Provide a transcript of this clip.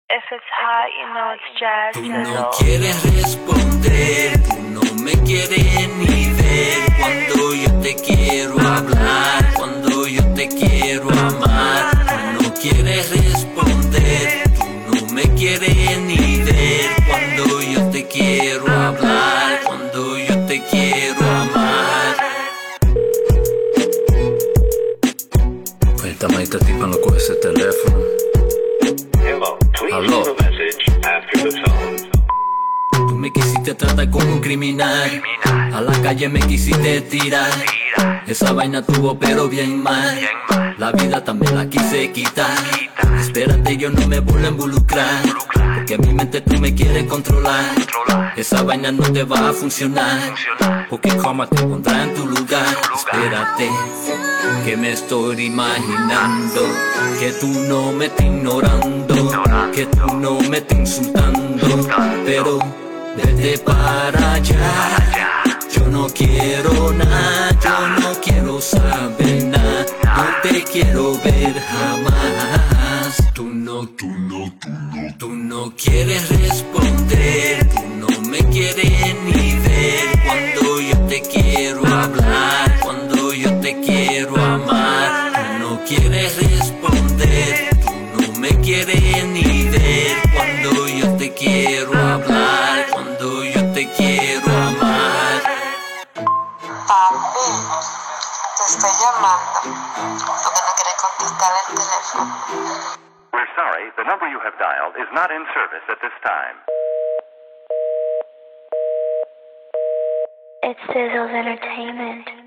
If it's hot, you know it's jazz. Tú no quieres responder, tú no me quieres ni ver. Cuando yo te quiero hablar, cuando yo te quiero amar. Tú no quieres responder, tú no me quieres ni ver. Cuando yo te quiero hablar, cuando yo te quiero amar. Cuéntame, esta tipa no coge ese teléfono. Aló. Tú me quisiste tratar como un criminal, a la calle me quisiste tirar. Esa vaina tuvo pero bien mal, la vida también la quise quitar. Espérate, yo no me vuelvo a involucrar, porque en mi mente tú me quieres controlar. Esa vaina no te va a funcionar, porque cómo te pondrá en tu lugar. Espérate, que me estoy imaginando que tú no me estás ignorando, que tú no me estás insultando, pero vete para allá. Yo no quiero nada, yo no quiero saber nada, no te quiero ver jamás. Tú no quieres responder, tú no me quieres ni ver. Cuando yo te quiero hablar, cuando yo te quiero amar. Tú no quieres responder, tú no me quieres ni ver. Cuando yo te quiero hablar, cuando yo te quiero amar. Papi, te estoy llamando porque no quieres contestar el teléfono. We're sorry, the number you have dialed is not in service at this time. It's Sizzles Entertainment.